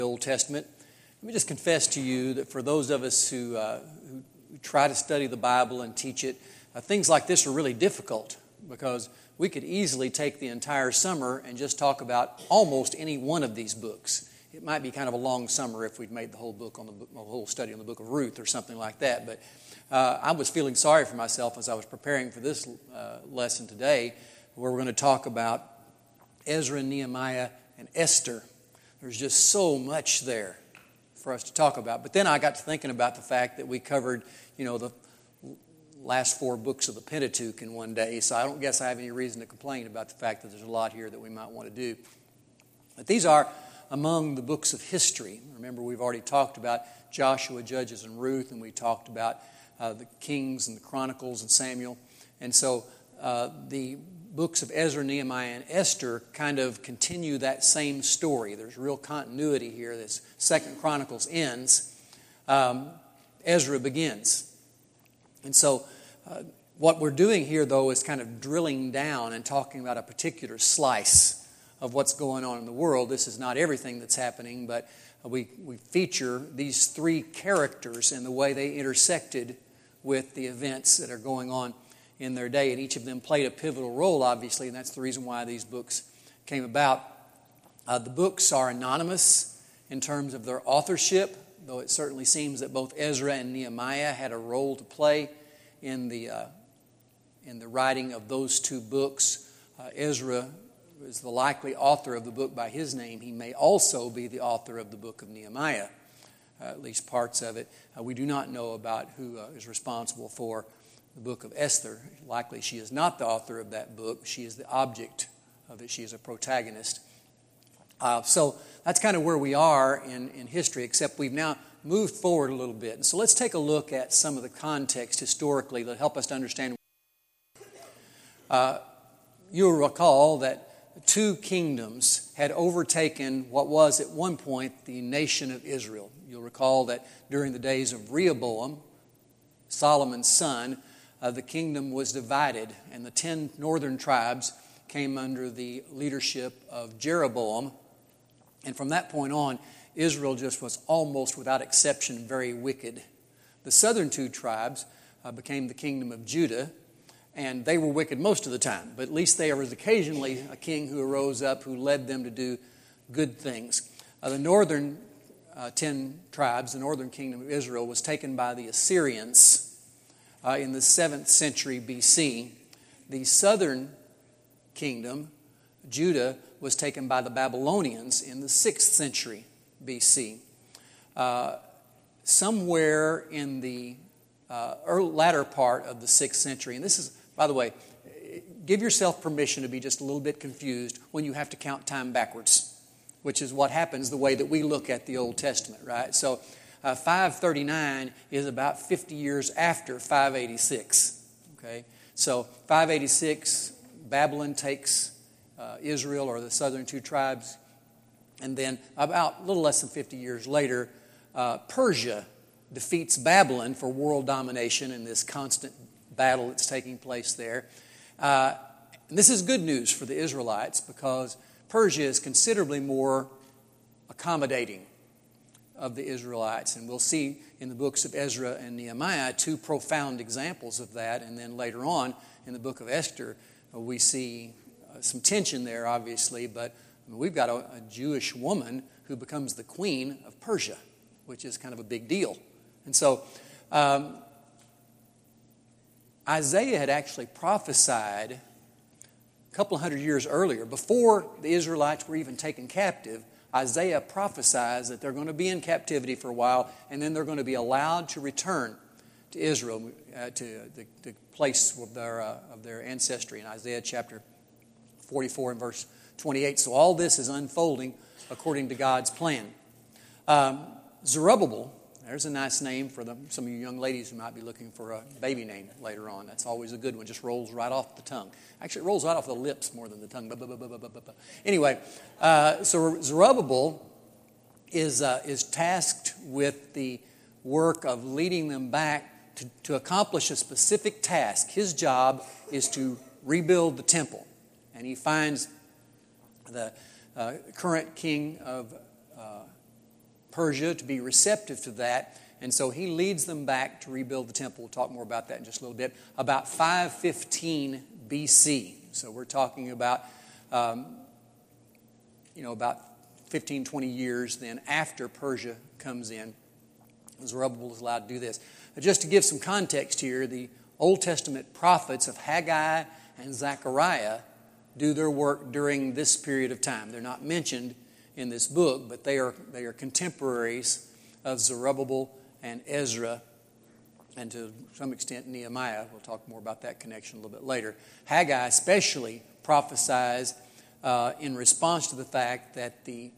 Old Testament. Let me just confess to you that for those of us who try to study the Bible and teach it, things like this are really difficult because we could easily take the entire summer and just talk about almost any one of these books. It might be kind of a long summer if we'd made the whole book on the whole study on the book of Ruth or something like that. But I was feeling sorry for myself as I was preparing for this lesson today, where we're going to talk about Ezra, Nehemiah, and Esther. There's just so much there for us to talk about. But then I got to thinking about the fact that we covered, the last 4 books of the Pentateuch in one day. So I don't guess I have any reason to complain about the fact that there's a lot here that we might want to do. But these are among the books of history. Remember, we've already talked about Joshua, Judges, and Ruth, and we talked about the Kings and the Chronicles and Samuel. And so the books of Ezra, Nehemiah, and Esther kind of continue that same story. There's real continuity here. This 2nd Chronicles ends. Ezra begins. And so what we're doing here, though, is kind of drilling down and talking about a particular slice of what's going on in the world. This is not everything that's happening, but we feature these 3 characters and the way they intersected with the events that are going on in their day, and each of them played a pivotal role, obviously, and that's the reason why these books came about. The books are anonymous in terms of their authorship, though it certainly seems that both Ezra and Nehemiah had a role to play in the writing of those 2 books. Ezra is the likely author of the book by his name. He may also be the author of the book of Nehemiah, at least parts of it. We do not know about who is responsible for the book of Esther. Likely she is not the author of that book. She is the object of it. She is a protagonist. So that's kind of where we are in history, except we've now moved forward a little bit. And so let's take a look at some of the context historically that help us to understand. You'll recall that 2 kingdoms had overtaken what was at one point the nation of Israel. You'll recall that during the days of Rehoboam, Solomon's son, the kingdom was divided, and the 10 northern tribes came under the leadership of Jeroboam. And from that point on, Israel just was almost without exception very wicked. The southern 2 tribes became the kingdom of Judah, and they were wicked most of the time, but at least there was occasionally a king who arose up who led them to do good things. The northern 10 tribes, the northern kingdom of Israel, was taken by the Assyrians in the 7th century BC. The southern kingdom, Judah, was taken by the Babylonians in the 6th century BC. Somewhere in the latter part of the 6th century, and this is, by the way, give yourself permission to be just a little bit confused when you have to count time backwards, which is what happens the way that we look at the Old Testament, right? So 539 is about 50 years after 586, okay? So 586, Babylon takes Israel, or the southern 2 tribes, and then about a little less than 50 years later, Persia defeats Babylon for world domination in this constant battle that's taking place there. And this is good news for the Israelites because Persia is considerably more accommodating of the Israelites. And we'll see in the books of Ezra and Nehemiah 2 profound examples of that. And then later on in the book of Esther, we see some tension there, obviously. But we've got a Jewish woman who becomes the queen of Persia, which is kind of a big deal. And so Isaiah had actually prophesied a couple of hundred years earlier, before the Israelites were even taken captive. Isaiah prophesies that they're going to be in captivity for a while, and then they're going to be allowed to return to Israel, to the place of their ancestry in Isaiah chapter 44 and verse 28. So all this is unfolding according to God's plan. Zerubbabel, there's a nice name for some of you young ladies who might be looking for a baby name later on. That's always a good one. Just rolls right off the tongue. Actually, it rolls right off the lips more than the tongue. Anyway, so Zerubbabel is tasked with the work of leading them back to accomplish a specific task. His job is to rebuild the temple. And he finds the current king of Persia to be receptive to that. And so he leads them back to rebuild the temple. We'll talk more about that in just a little bit. About 515 BC. So we're talking about, about 15, 20 years then after Persia comes in. Zerubbabel is allowed to do this. Just to give some context here, the Old Testament prophets of Haggai and Zechariah do their work during this period of time. They're not mentioned in this book, but they are contemporaries of Zerubbabel and Ezra, and to some extent Nehemiah. We'll talk more about that connection a little bit later. Haggai especially prophesies in response to the fact that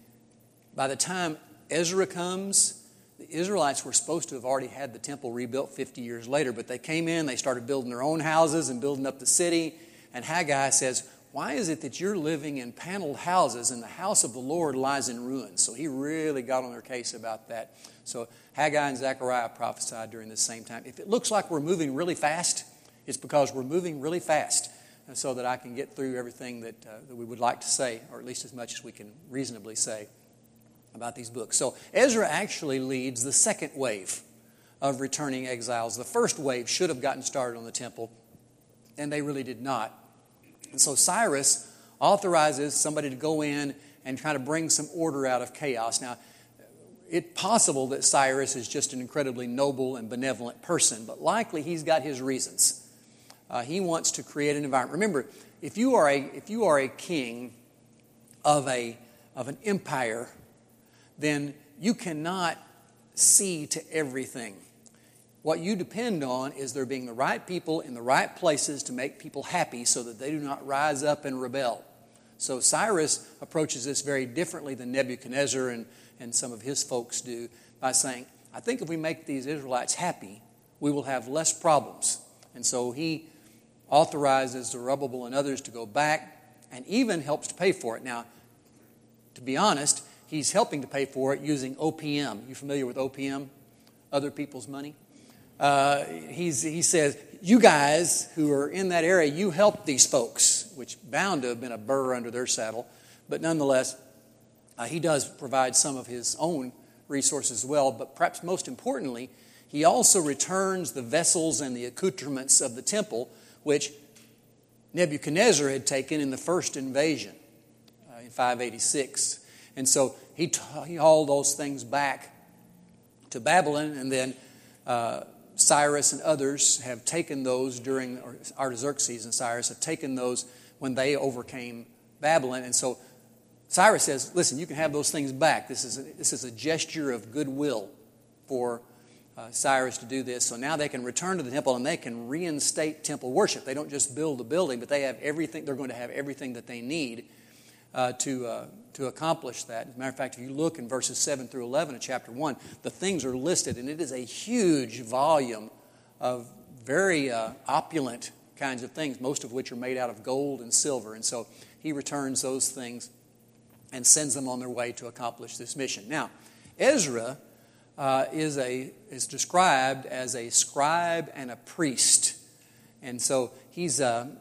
by the time Ezra comes, the Israelites were supposed to have already had the temple rebuilt 50 years later, but they came in, they started building their own houses and building up the city, and Haggai says, why is it that you're living in paneled houses and the house of the Lord lies in ruins? So he really got on their case about that. So Haggai and Zechariah prophesied during the same time. If it looks like we're moving really fast, it's because we're moving really fast so that I can get through everything that we would like to say, or at least as much as we can reasonably say about these books. So Ezra actually leads the second wave of returning exiles. The first wave should have gotten started on the temple, and they really did not. And so Cyrus authorizes somebody to go in and try to bring some order out of chaos. Now, it's possible that Cyrus is just an incredibly noble and benevolent person, but likely he's got his reasons. He wants to create an environment. Remember, if you are a king of an empire, then you cannot see to everything. What you depend on is there being the right people in the right places to make people happy so that they do not rise up and rebel. So Cyrus approaches this very differently than Nebuchadnezzar and some of his folks do by saying, I think if we make these Israelites happy, we will have less problems. And so he authorizes Zerubbabel and others to go back and even helps to pay for it. Now, to be honest, he's helping to pay for it using OPM. You familiar with OPM? Other people's money? He says, you guys who are in that area, you help these folks, which bound to have been a burr under their saddle. But nonetheless, he does provide some of his own resources as well. But perhaps most importantly, he also returns the vessels and the accoutrements of the temple, which Nebuchadnezzar had taken in the first invasion in 586. And so he hauled those things back to Babylon, and then Cyrus and others have taken those or Artaxerxes and Cyrus have taken those when they overcame Babylon. And so Cyrus says, listen, you can have those things back. This is a gesture of goodwill for Cyrus to do this. So now they can return to the temple and they can reinstate temple worship. They don't just build a building, but they have everything. They're going to have everything that they need to accomplish that. As a matter of fact, if you look in verses 7 through 11 of chapter 1, the things are listed, and it is a huge volume of very opulent kinds of things, most of which are made out of gold and silver. And so he returns those things and sends them on their way to accomplish this mission. Now, Ezra is described as a scribe and a priest, and so he's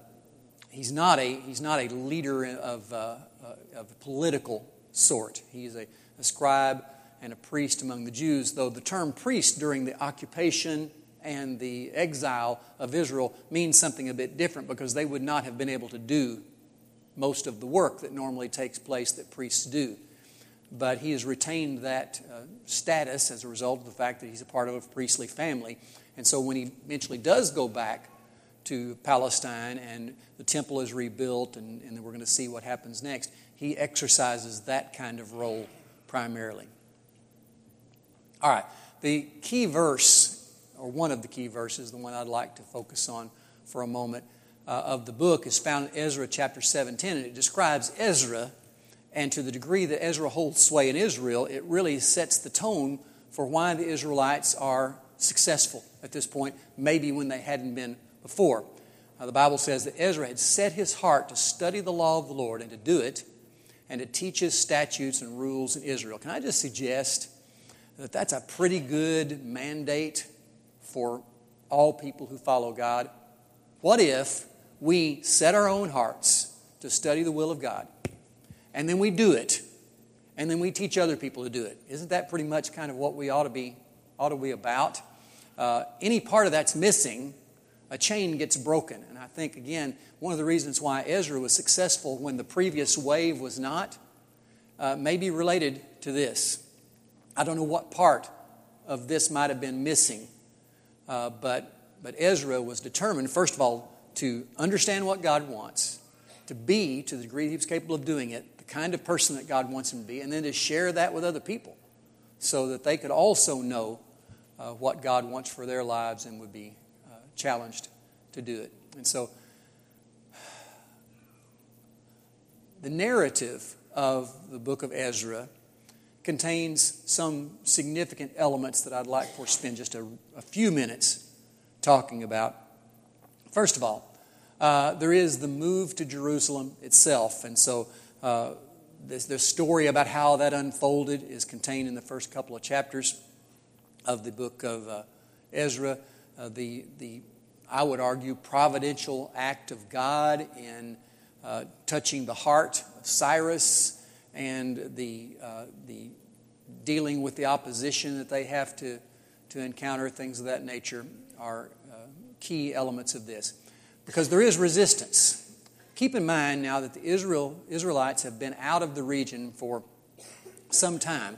not a leader of a political sort. He's a scribe and a priest among the Jews, though the term priest during the occupation and the exile of Israel means something a bit different because they would not have been able to do most of the work that normally takes place that priests do. But he has retained that status as a result of the fact that he's a part of a priestly family. And so when he eventually does go back to Palestine and the temple is rebuilt and then we're going to see what happens next, he exercises that kind of role primarily. All right, the key verse, or one of the key verses, the one I'd like to focus on for a moment of the book is found in Ezra chapter 7:10, and it describes Ezra, and to the degree that Ezra holds sway in Israel, it really sets the tone for why the Israelites are successful at this point, maybe when they hadn't been before. The Bible says that Ezra had set his heart to study the law of the Lord and to do it, and to teach his statutes and rules in Israel. Can I just suggest that that's a pretty good mandate for all people who follow God? What if we set our own hearts to study the will of God, and then we do it, and then we teach other people to do it. Isn't that pretty much kind of what we ought to be about? Any part of that's missing, a chain gets broken. And I think, again, one of the reasons why Ezra was successful when the previous wave was not, may be related to this. I don't know what part of this might have been missing, but Ezra was determined, first of all, to understand what God wants, to be, to the degree he was capable of doing it, the kind of person that God wants him to be, and then to share that with other people so that they could also know what God wants for their lives and would be challenged to do it. And so the narrative of the book of Ezra contains some significant elements that I'd like for us to spend just a few minutes talking about. First of all, there is the move to Jerusalem itself. And so the story about how that unfolded is contained in the first couple of chapters of the book of Ezra. The I would argue, providential act of God in touching the heart of Cyrus and the dealing with the opposition that they have to encounter, things of that nature, are key elements of this. Because there is resistance. Keep in mind now that the Israelites have been out of the region for some time,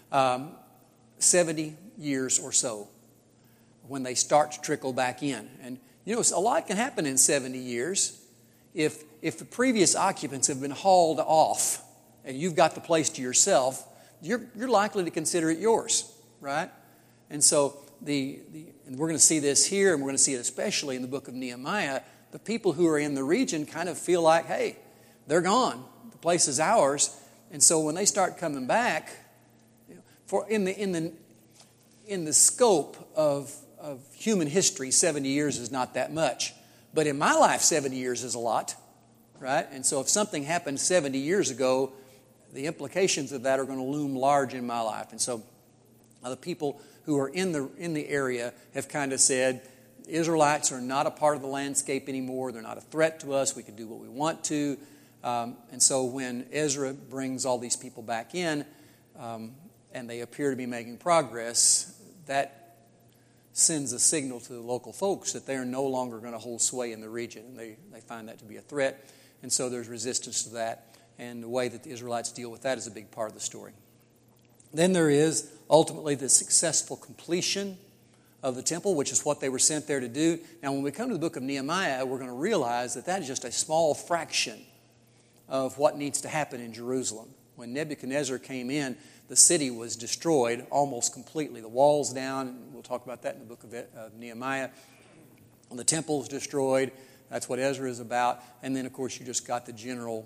70 years or so, when they start to trickle back in. And you know, a lot can happen in 70 years. If the previous occupants have been hauled off and you've got the place to yourself, you're likely to consider it yours, right? And so and we're going to see this here, and we're going to see it especially in the book of Nehemiah. The people who are in the region kind of feel like, hey, they're gone. The place is ours. And so when they start coming back, in the scope of human history, 70 years is not that much. But in my life, 70 years is a lot, right? And so if something happened 70 years ago, the implications of that are going to loom large in my life. And so the people who are in the area have kind of said, Israelites are not a part of the landscape anymore. They're not a threat to us. We can do what we want to. And so when Ezra brings all these people back in, and they appear to be making progress, that sends a signal to the local folks that they are no longer going to hold sway in the region. And they find that to be a threat. And so there's resistance to that. And the way that the Israelites deal with that is a big part of the story. Then there is ultimately the successful completion of the temple, which is what they were sent there to do. Now, when we come to the book of Nehemiah, we're going to realize that that is just a small fraction of what needs to happen in Jerusalem. When Nebuchadnezzar came in, the city was destroyed almost completely. The walls down, and we'll talk about that in the book of Nehemiah. And the temple is destroyed. That's what Ezra is about. And then, of course, you just got the general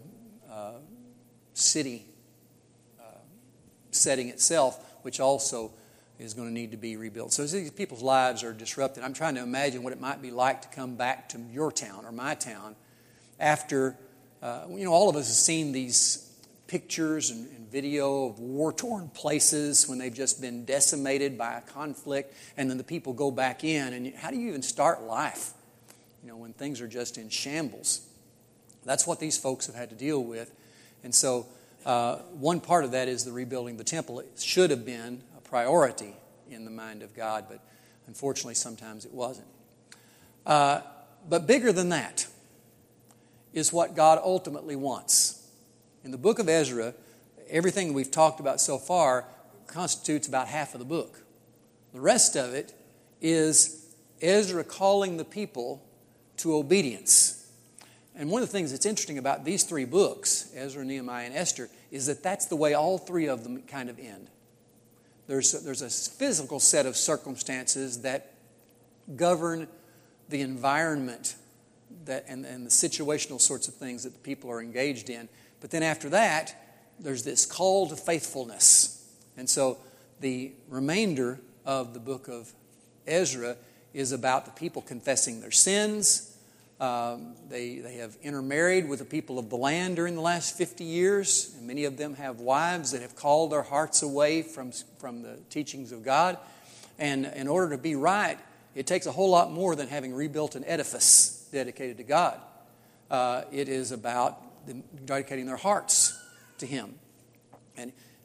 city setting itself, which also is going to need to be rebuilt. So as these people's lives are disrupted, I'm trying to imagine what it might be like to come back to your town or my town after, all of us have seen these pictures and video of war-torn places when they've just been decimated by a conflict, and then the people go back in. And how do you even start life, when things are just in shambles? That's what these folks have had to deal with. And so one part of that is the rebuilding the temple. It should have been a priority in the mind of God, but unfortunately sometimes it wasn't. But bigger than that is what God ultimately wants. In the book of Ezra, everything we've talked about so far constitutes about half of the book. The rest of it is Ezra calling the people to obedience. And one of the things that's interesting about these three books, Ezra, Nehemiah, and Esther, is that that's the way all three of them kind of end. There's a physical set of circumstances that govern the environment and the situational sorts of things that the people are engaged in. But then after that, there's this call to faithfulness. And so the remainder of the book of Ezra is about the people confessing their sins. They have intermarried with the people of the land during the last 50 years. And many of them have wives that have called their hearts away from the teachings of God. And in order to be right, it takes a whole lot more than having rebuilt an edifice dedicated to God. It is about them dedicating their hearts to Him. And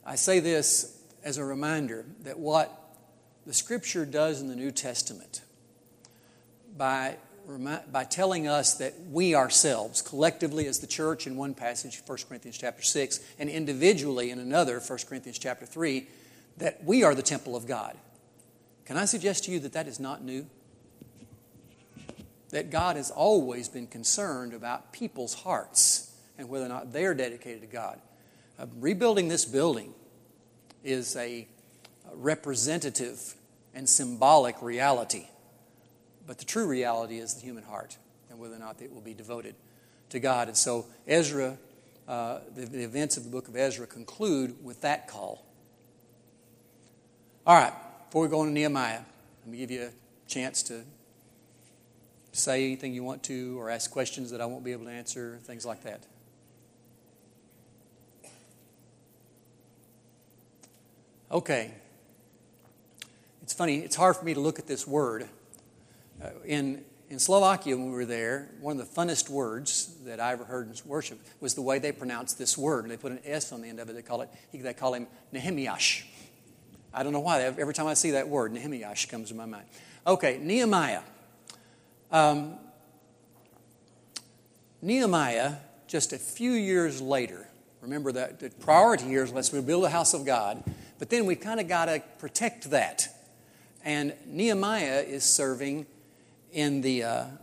I say this as a reminder that what the Scripture does in the New Testament by telling us that we ourselves, collectively as the church in one passage, 1 Corinthians chapter 6, and individually in another, 1 Corinthians chapter 3, that we are the temple of God. Can I suggest to you that that is not new? That God has always been concerned about people's hearts and whether or not they're dedicated to God. Rebuilding this building is a representative and symbolic reality. But the true reality is the human heart and whether or not it will be devoted to God. And so Ezra, the events of the book of Ezra conclude with that call. All right, before we go on to Nehemiah, let me give you a chance to say anything you want to or ask questions that I won't be able to answer, things like that. Okay. It's funny, it's hard for me to look at this word. In Slovakia, when we were there, one of the funnest words that I ever heard in worship was the way they pronounced this word. They put an S on the end of it. They call him Nehemiah. I don't know why. Every time I see that word, Nehemiah comes to my mind. Okay, Nehemiah. Nehemiah, just a few years later, remember that the priority here is let's rebuild the house of God, but then we kind of got to protect that. And Nehemiah is serving in the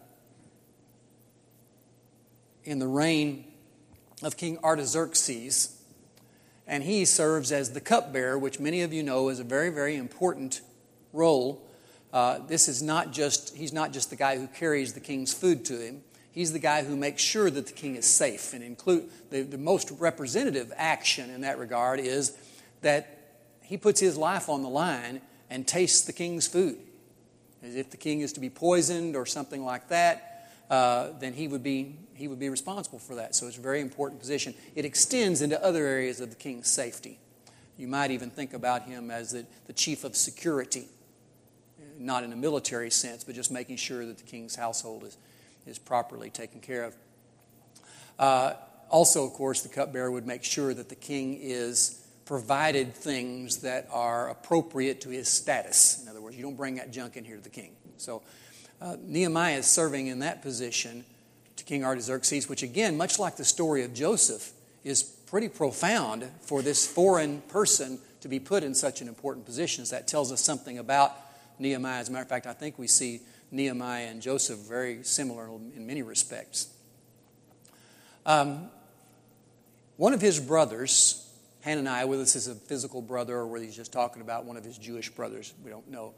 reign of King Artaxerxes, and he serves as the cupbearer, which many of you know is a very, very important role. He's not just the guy who carries the king's food to him. He's the guy who makes sure that the king is safe. And include the most representative action in that regard is that he puts his life on the line and tastes the king's food. As if the king is to be poisoned or something like that, then he would be responsible for that. So it's a very important position. It extends into other areas of the king's safety. You might even think about him as the chief of security, not in a military sense, but just making sure that the king's household is properly taken care of. Also, of course, the cupbearer would make sure that the king is provided things that are appropriate to his status. In other words, you don't bring that junk in here to the king. So Nehemiah is serving in that position to King Artaxerxes, which again, much like the story of Joseph, is pretty profound for this foreign person to be put in such an important position. As that tells us something about Nehemiah. As a matter of fact, I think we see Nehemiah and Joseph very similar in many respects. One of his brothers, Hananiah, whether this is a physical brother or whether he's just talking about one of his Jewish brothers, we don't know,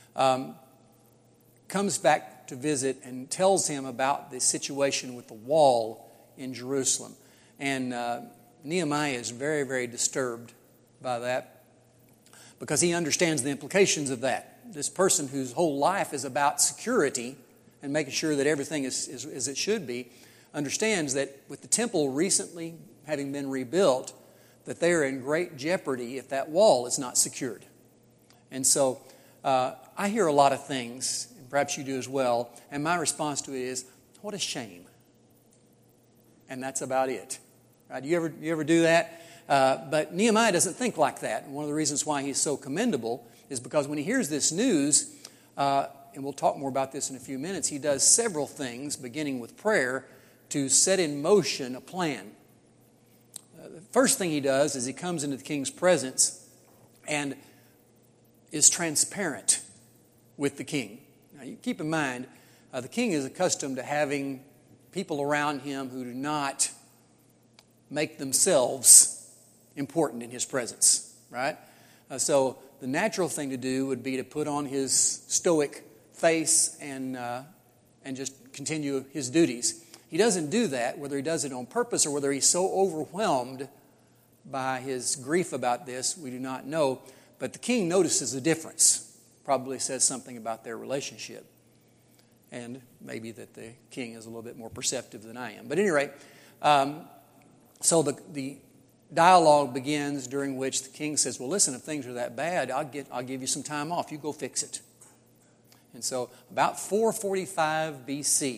comes back to visit and tells him about the situation with the wall in Jerusalem. And Nehemiah is very, very disturbed by that because he understands the implications of that. This person whose whole life is about security and making sure that everything is as it should be, understands that with the temple recently having been rebuilt, that they are in great jeopardy if that wall is not secured. And so I hear a lot of things, and perhaps you do as well, and my response to it is, what a shame. And that's about it. Right? You ever do that? But Nehemiah doesn't think like that. And one of the reasons why he's so commendable is because when he hears this news, and we'll talk more about this in a few minutes, he does several things, beginning with prayer, to set in motion a plan. The first thing he does is he comes into the king's presence and is transparent with the king. Now, you keep in mind, the king is accustomed to having people around him who do not make themselves important in his presence, right? So the natural thing to do would be to put on his stoic face and just continue his duties. He doesn't do that, whether he does it on purpose or whether he's so overwhelmed by his grief about this, we do not know. But the king notices a difference, probably says something about their relationship. And maybe that the king is a little bit more perceptive than I am. But at any rate, so the dialogue begins, during which the king says, well, listen, if things are that bad, I'll give you some time off. You go fix it. And so about 445 BC,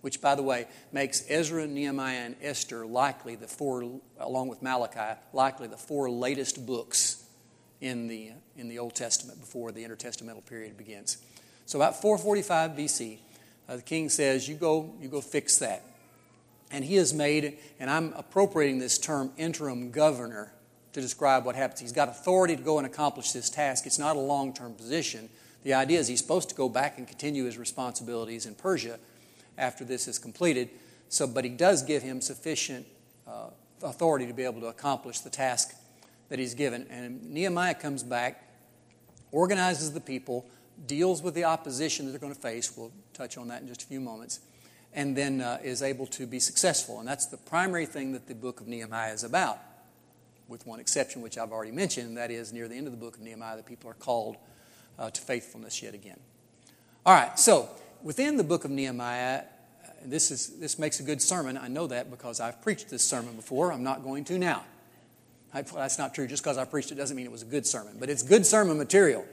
which, by the way, makes Ezra, Nehemiah, and Esther likely along with Malachi, likely the four latest books in the Old Testament before the intertestamental period begins. So about 445 BC, the king says, you go fix that. And he has made, and I'm appropriating this term, interim governor, to describe what happens. He's got authority to go and accomplish this task. It's not a long-term position. The idea is he's supposed to go back and continue his responsibilities in Persia after this is completed. But he does give him sufficient authority to be able to accomplish the task that he's given. And Nehemiah comes back, organizes the people, deals with the opposition that they're going to face. We'll touch on that in just a few moments. And then is able to be successful. And that's the primary thing that the book of Nehemiah is about, with one exception, which I've already mentioned, and that is near the end of the book of Nehemiah, the people are called to faithfulness yet again. All right, so within the book of Nehemiah, this makes a good sermon. I know that because I've preached this sermon before. I'm not going to now. That's not true. Just because I preached it doesn't mean it was a good sermon, but it's good sermon material.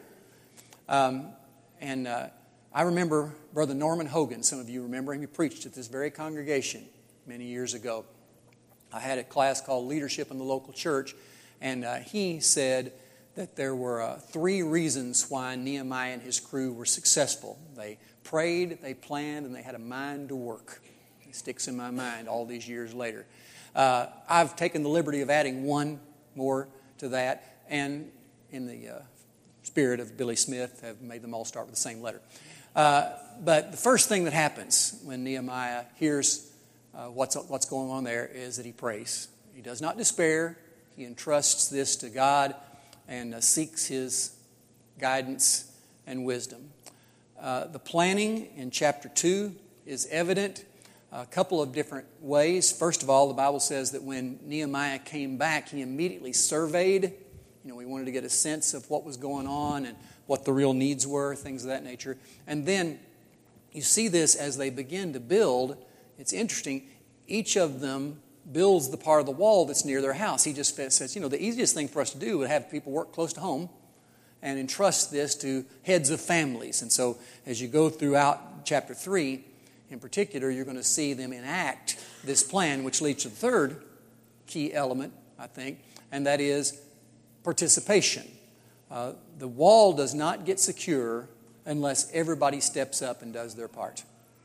I remember Brother Norman Hogan. Some of you remember him. He preached at this very congregation many years ago. I had a class called Leadership in the Local Church, and he said that there were 3 reasons why Nehemiah and his crew were successful. They prayed, they planned, and they had a mind to work. It sticks in my mind all these years later. I've taken the liberty of adding one more to that, and in the spirit of Billy Smith, have made them all start with the same letter. But the first thing that happens when Nehemiah hears what's going on there is that he prays. He does not despair. He entrusts this to God and seeks His guidance and wisdom. The planning in chapter 2 is evident a couple of different ways. First of all, the Bible says that when Nehemiah came back, he immediately surveyed. We wanted to get a sense of what was going on and what the real needs were, things of that nature. And then you see this as they begin to build. It's interesting. Each of them builds the part of the wall that's near their house. He just says, the easiest thing for us to do would have people work close to home and entrust this to heads of families. And so as you go throughout chapter 3, in particular, you're going to see them enact this plan, which leads to the third key element, I think, and that is participation. The wall does not get secure unless everybody steps up and does their part.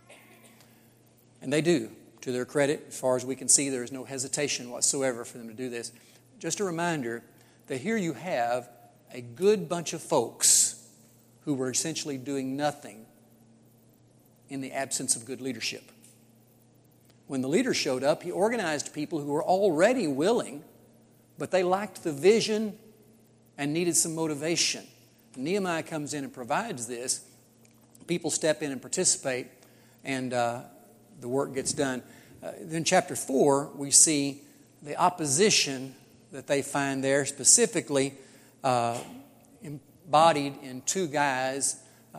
And they do. To their credit, as far as we can see, there is no hesitation whatsoever for them to do this. Just a reminder that here you have a good bunch of folks who were essentially doing nothing in the absence of good leadership. When the leader showed up, he organized people who were already willing, but they lacked the vision and needed some motivation. Nehemiah comes in and provides this. People step in and participate, and the work gets done. Then chapter 4, we see the opposition that they find there, specifically embodied in 2 guys,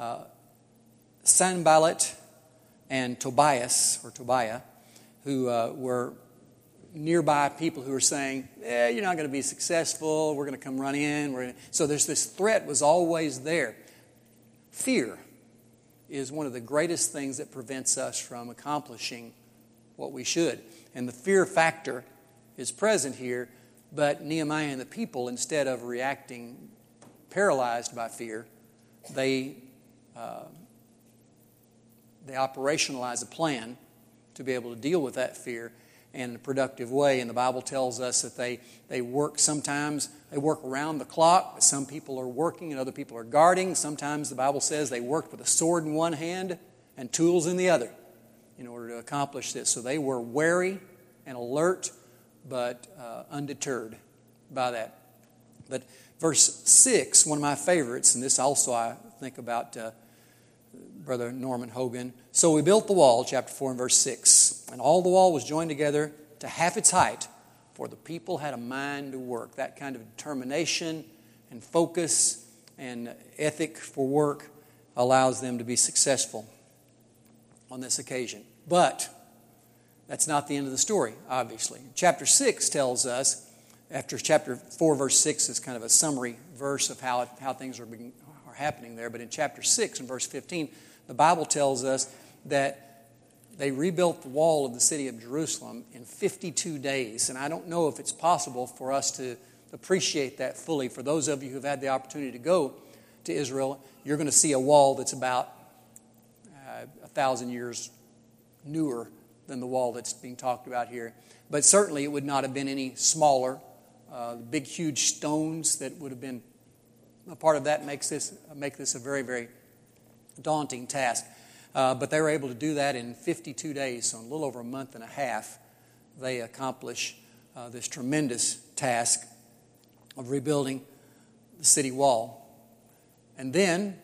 Sanballat and Tobiah, who were nearby people who were saying, you're not going to be successful, we're going to come run in. So there's this threat was always there. Fear is one of the greatest things that prevents us from accomplishing what we should. And the fear factor is present here, but Nehemiah and the people, instead of reacting paralyzed by fear, they operationalize a plan to be able to deal with that fear in a productive way. And the Bible tells us that they work sometimes, they work around the clock. Some people are working and other people are guarding. Sometimes the Bible says they worked with a sword in one hand and tools in the other in order to accomplish this. So they were wary and alert, but undeterred by that. But verse 6, one of my favorites, and this also I think about Brother Norman Hogan. So we built the wall, chapter 4 and verse 6. And all the wall was joined together to half its height, for the people had a mind to work. That kind of determination and focus and ethic for work allows them to be successful on this occasion. But that's not the end of the story, obviously. Chapter 6 tells us, after chapter 4, verse 6 is kind of a summary verse of how things are happening there. But in chapter 6 and verse 15, the Bible tells us that they rebuilt the wall of the city of Jerusalem in 52 days. And I don't know if it's possible for us to appreciate that fully. For those of you who've had the opportunity to go to Israel, you're going to see a wall that's about 1,000 years newer than the wall that's being talked about here. But certainly it would not have been any smaller. The big, huge stones that would have been a part of that make this a very, very daunting task. But they were able to do that in 52 days, so in a little over a month and a half, they accomplish this tremendous task of rebuilding the city wall. And then,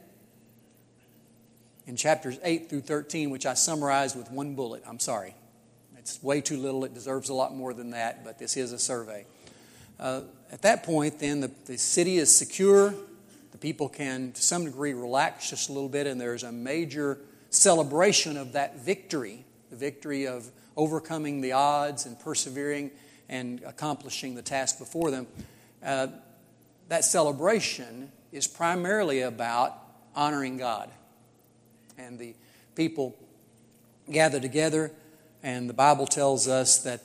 in chapters 8 through 13, which I summarized with one bullet, I'm sorry. It's way too little. It deserves a lot more than that, but this is a survey. At that point, then, the city is secure. The people can, to some degree, relax just a little bit, and there's a major celebration of that victory, the victory of overcoming the odds and persevering and accomplishing the task before them. That celebration is primarily about honoring God. And the people gather together, and the Bible tells us that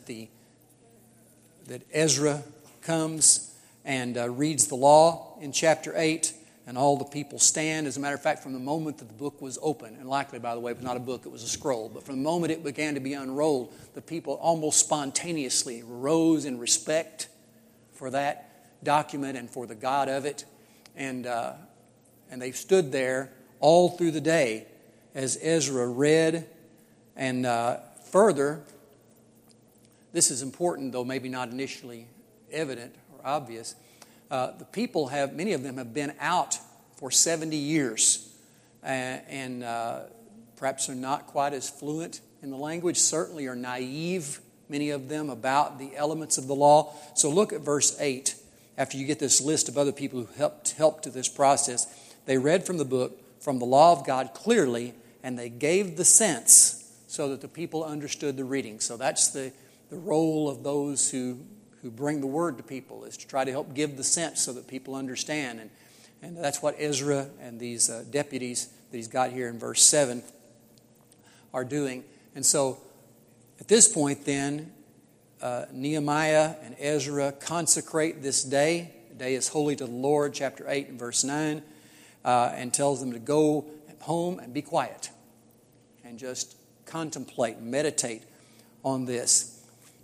Ezra comes and reads the law in chapter 8, and all the people stand. As a matter of fact, from the moment that the book was open, and likely, by the way, it was not a book, it was a scroll, but from the moment it began to be unrolled, the people almost spontaneously rose in respect for that document and for the God of it. And they stood there all through the day as Ezra read. And further, this is important, though maybe not initially evident or obvious. The people many of them have been out for 70 years. And perhaps are not quite as fluent in the language, certainly are naive, many of them, about the elements of the law. So look at verse 8. After you get this list of other people who helped to this process, they read from the book, from the law of God clearly, and they gave the sense so that the people understood the reading. So that's the role of those who bring the word to people, is to try to help give the sense so that people understand. And that's what Ezra and these deputies that he's got here in verse 7 are doing. And so at this point then, Nehemiah and Ezra consecrate this day. The day is holy to the Lord, chapter 8 and verse 9, and tells them to go home and be quiet and just contemplate, meditate on this.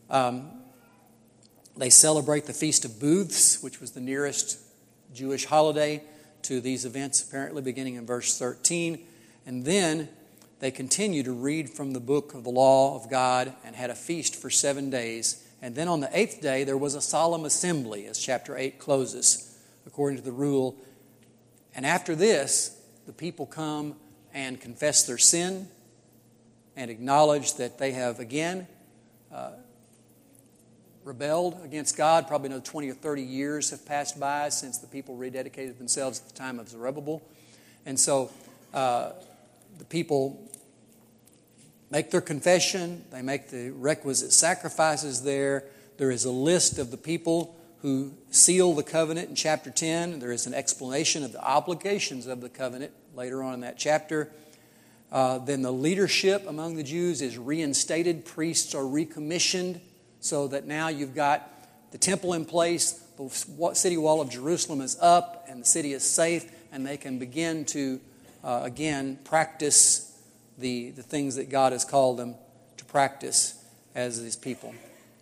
They celebrate the Feast of Booths, which was the nearest Jewish holiday to these events, apparently beginning in verse 13. And then they continue to read from the book of the law of God and had a feast for 7 days. And then on the 8th day, there was a solemn assembly, as chapter 8 closes, according to the rule. And after this, the people come and confess their sin and acknowledge that they have again rebelled against God. Probably another 20 or 30 years have passed by since the people rededicated themselves at the time of Zerubbabel. And so the people make their confession. They make the requisite sacrifices there. There is a list of the people who seal the covenant in chapter 10. There is an explanation of the obligations of the covenant later on in that chapter. Then the leadership among the Jews is reinstated. Priests are recommissioned so that now you've got the temple in place, the city wall of Jerusalem is up, and the city is safe, and they can begin to, again, practice the things that God has called them to practice as His people.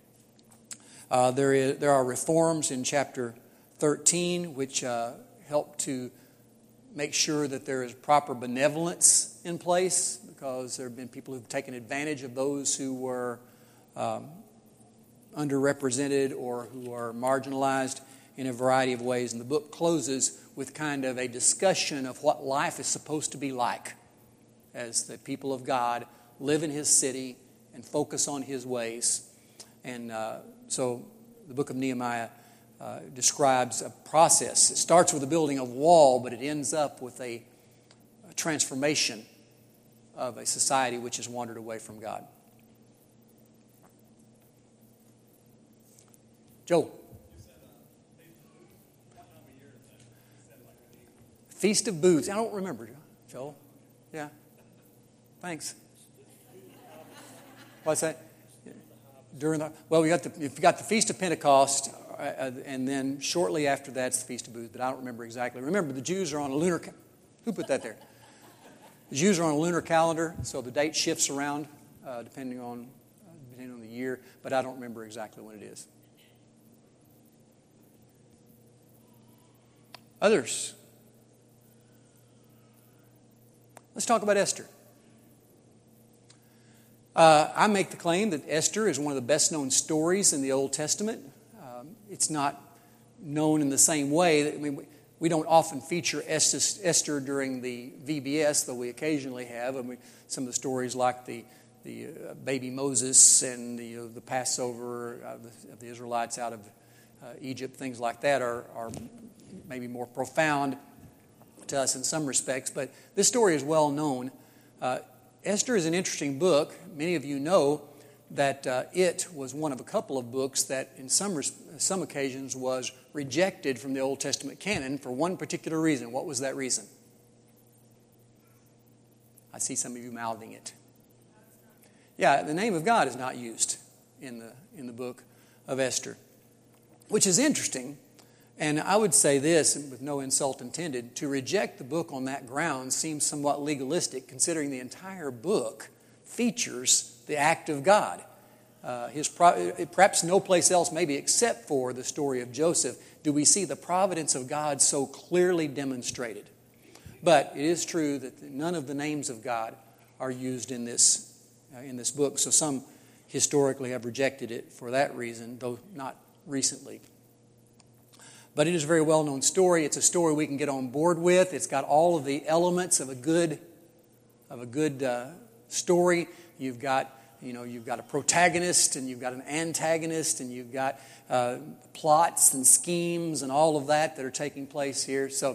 There are reforms in chapter 13 which help to make sure that there is proper benevolence in place, because there have been people who've taken advantage of those who were underrepresented or who are marginalized in a variety of ways. And the book closes with kind of a discussion of what life is supposed to be like as the people of God live in His city and focus on His ways. And so the book of Nehemiah describes a process. It starts with the building of a wall, but it ends up with a transformation of a society which has wandered away from God. Joe. Feast of Booths. I don't remember, Joel. Yeah. Thanks. What's that? You've got the Feast of Pentecost, and then shortly after that's the Feast of Booths, but I don't remember exactly. Remember, the Jews are on a lunar. Who put that there? The Jews are on a lunar calendar, so the date shifts around depending on the year, but I don't remember exactly when it is. Others. Let's talk about Esther. I make the claim that Esther is one of the best known stories in the Old Testament. It's not known in the same way. We don't often feature Esther during the VBS, though we occasionally have. Some of the stories like the baby Moses and the Passover of the Israelites out of Egypt, things like that are maybe more profound to us in some respects. But this story is well known. Esther is an interesting book. Many of you know that it was one of a couple of books that in some occasions was rejected from the Old Testament canon for one particular reason. What was that reason? I see some of you mouthing it. Yeah, the name of God is not used in the book of Esther, which is interesting. And I would say this, with no insult intended, to reject the book on that ground seems somewhat legalistic, considering the entire book features the act of God. Perhaps no place else, maybe except for the story of Joseph, do we see the providence of God so clearly demonstrated. But it is true that none of the names of God are used in this book. So some historically have rejected it for that reason, though not recently. But it is a very well-known story. It's a story we can get on board with. It's got all of the elements of a good story. You've got a protagonist, and you've got an antagonist, and you've got plots and schemes and all of that are taking place here. So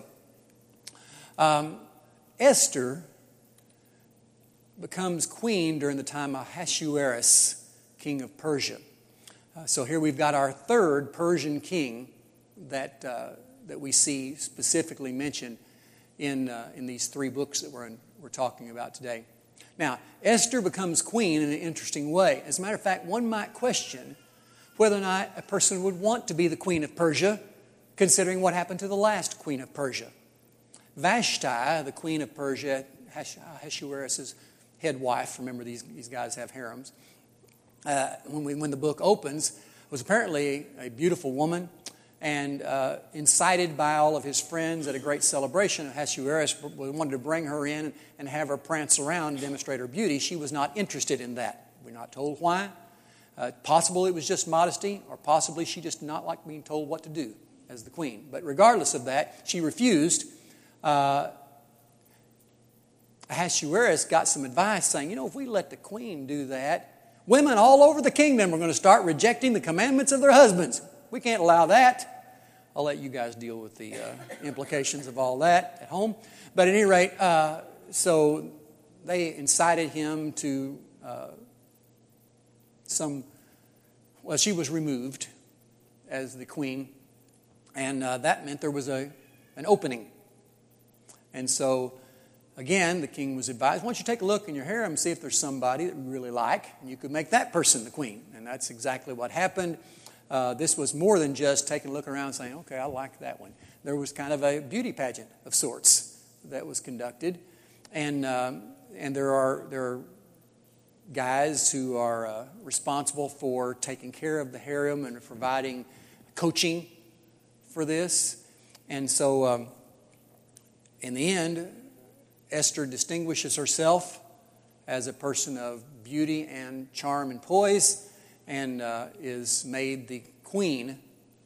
Esther becomes queen during the time of Ahasuerus, king of Persia. So here we've got our third Persian king that we see specifically mentioned in these three books that we're talking about today. Now, Esther becomes queen in an interesting way. As a matter of fact, one might question whether or not a person would want to be the queen of Persia, considering what happened to the last queen of Persia. Vashti, the queen of Persia, Ahasuerus' head wife, remember these guys have harems, when the book opens, was apparently a beautiful woman, and incited by all of his friends at a great celebration, Ahasuerus wanted to bring her in and have her prance around and demonstrate her beauty. She was not interested in that. We're not told why. Possibly it was just modesty, or possibly she just did not like being told what to do as the queen. But regardless of that, she refused. Ahasuerus got some advice saying, if we let the queen do that, women all over the kingdom are going to start rejecting the commandments of their husbands. We can't allow that. I'll let you guys deal with the implications of all that at home. But at any rate, so they incited him to she was removed as the queen, and that meant there was an opening. And so, again, the king was advised, why don't you take a look in your harem and see if there's somebody that you really like, and you could make that person the queen. And that's exactly what happened. This was more than just taking a look around and saying, okay, I like that one. There was kind of a beauty pageant of sorts that was conducted. And there are guys who are responsible for taking care of the harem and providing coaching for this. And so in the end, Esther distinguishes herself as a person of beauty and charm and poise, and is made the queen.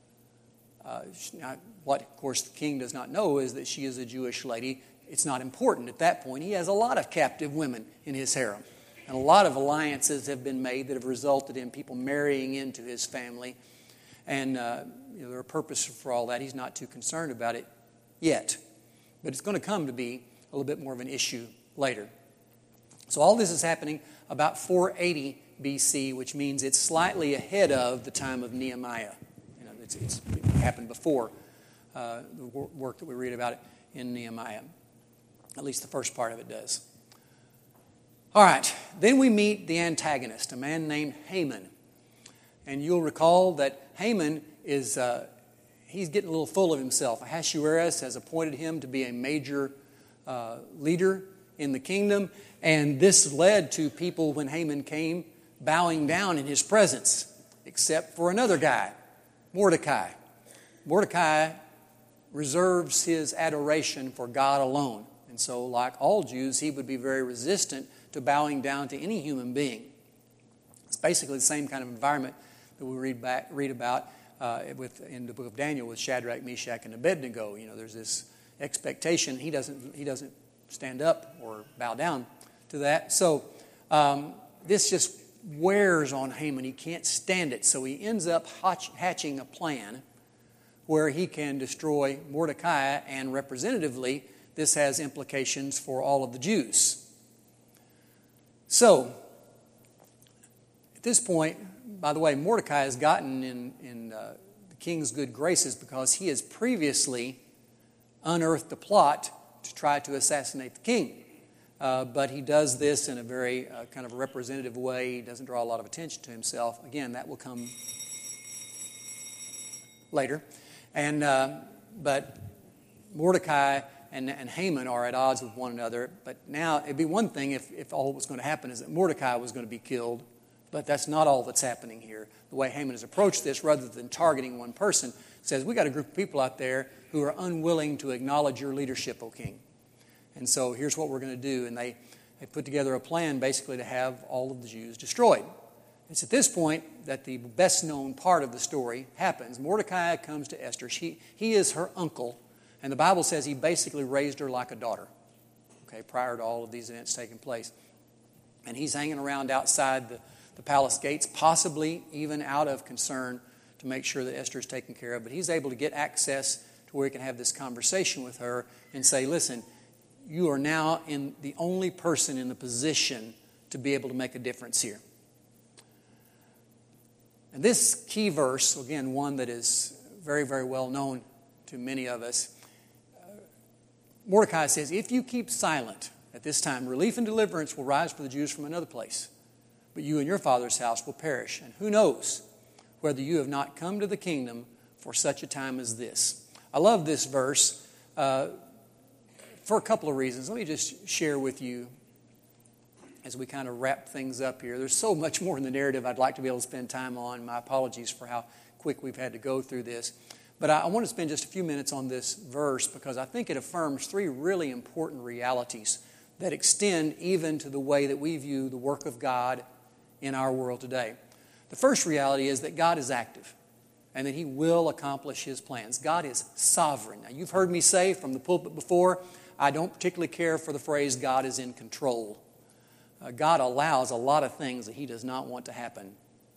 What, of course, the king does not know is that she is a Jewish lady. It's not important at that point. He has a lot of captive women in his harem. And a lot of alliances have been made that have resulted in people marrying into his family. And there are purposes for all that. He's not too concerned about it yet. But it's going to come to be a little bit more of an issue later. So all this is happening about 480 BC, which means it's slightly ahead of the time of Nehemiah. It happened before the work that we read about it in Nehemiah. At least the first part of it does. All right, then we meet the antagonist, a man named Haman. And you'll recall that Haman is, he's getting a little full of himself. Ahasuerus has appointed him to be a major leader in the kingdom. And this led to people, when Haman came, bowing down in his presence, except for another guy, Mordecai. Mordecai reserves his adoration for God alone. And so, like all Jews, he would be very resistant to bowing down to any human being. It's basically the same kind of environment that we read about in the book of Daniel with Shadrach, Meshach, and Abednego. You know, there's this expectation. He doesn't stand up or bow down to that. So this just wears on Haman. He can't stand it. So he ends up hatching a plan where he can destroy Mordecai, and representatively, this has implications for all of the Jews. So, at this point, by the way, Mordecai has gotten in the king's good graces because he has previously unearthed a plot to try to assassinate the king. But he does this in a very kind of representative way. He doesn't draw a lot of attention to himself. Again, that will come later. But Mordecai and Haman are at odds with one another. But now it'd be one thing if all that was going to happen is that Mordecai was going to be killed. But that's not all that's happening here. The way Haman has approached this, rather than targeting one person, says, we got a group of people out there who are unwilling to acknowledge your leadership, O king. And so here's what we're going to do. And they put together a plan basically to have all of the Jews destroyed. It's at this point that the best known part of the story happens. Mordecai comes to Esther. He is her uncle. And the Bible says he basically raised her like a daughter, okay, prior to all of these events taking place. And he's hanging around outside the palace gates, possibly even out of concern to make sure that Esther is taken care of. But he's able to get access to where he can have this conversation with her and say, listen, you are now the only person in the position to be able to make a difference here. And this key verse, again, one that is very, very well known to many of us, Mordecai says, if you keep silent at this time, relief and deliverance will rise for the Jews from another place, but you and your father's house will perish. And who knows whether you have not come to the kingdom for such a time as this. I love this verse for a couple of reasons. Let me just share with you as we kind of wrap things up here. There's so much more in the narrative I'd like to be able to spend time on. My apologies for how quick we've had to go through this. But I want to spend just a few minutes on this verse because I think it affirms three really important realities that extend even to the way that we view the work of God in our world today. The first reality is that God is active and that He will accomplish His plans. God is sovereign. Now, you've heard me say from the pulpit before, I don't particularly care for the phrase God is in control. God allows a lot of things that He does not want to happen.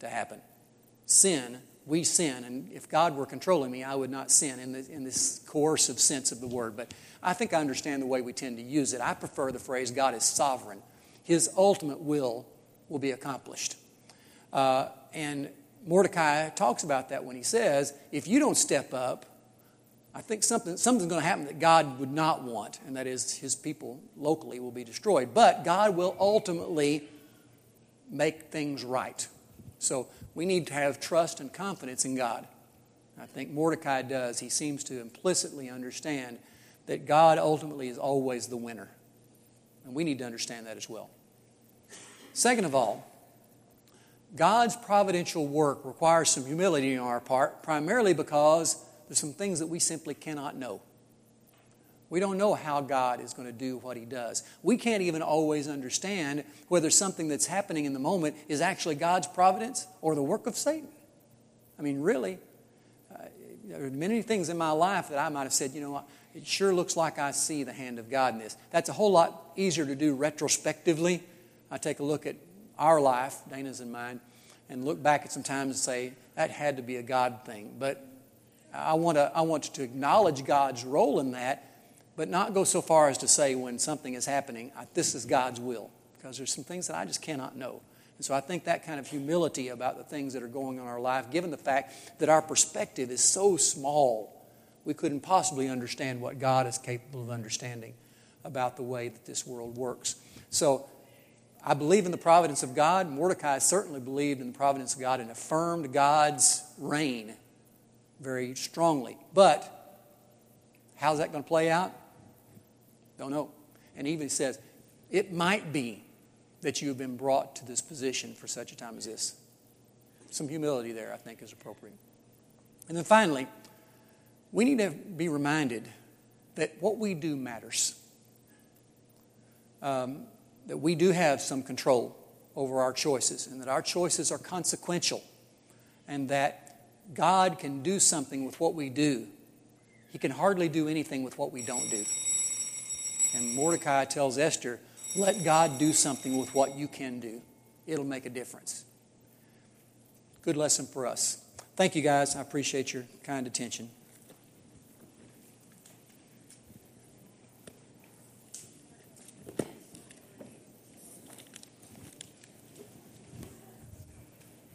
We sin, and if God were controlling me, I would not sin in this coercive sense of the word. But I think I understand the way we tend to use it. I prefer the phrase God is sovereign. His ultimate will be accomplished. And Mordecai talks about that when he says, if you don't step up, I think something's going to happen that God would not want, and that is His people locally will be destroyed. But God will ultimately make things right. So we need to have trust and confidence in God. I think Mordecai does. He seems to implicitly understand that God ultimately is always the winner. And we need to understand that as well. Second of all, God's providential work requires some humility on our part, primarily because there's some things that we simply cannot know. We don't know how God is going to do what He does. We can't even always understand whether something that's happening in the moment is actually God's providence or the work of Satan. I mean, really, there are many things in my life that I might have said, it sure looks like I see the hand of God in this. That's a whole lot easier to do retrospectively. I take a look at our life, Dana's and mine, and look back at some times and say, that had to be a God thing. But I want to acknowledge God's role in that, but not go so far as to say when something is happening, this is God's will, because there's some things that I just cannot know. And so I think that kind of humility about the things that are going on in our life, given the fact that our perspective is so small, we couldn't possibly understand what God is capable of understanding about the way that this world works. So I believe in the providence of God. Mordecai certainly believed in the providence of God and affirmed God's reign very strongly. But how's that going to play out? Don't know. And he even says, it might be that you have been brought to this position for such a time as this. Some humility there, I think, is appropriate. And then finally, we need to be reminded that what we do matters. That we do have some control over our choices, and that our choices are consequential, and that God can do something with what we do. He can hardly do anything with what we don't do. And Mordecai tells Esther, let God do something with what you can do. It'll make a difference. Good lesson for us. Thank you, guys. I appreciate your kind attention.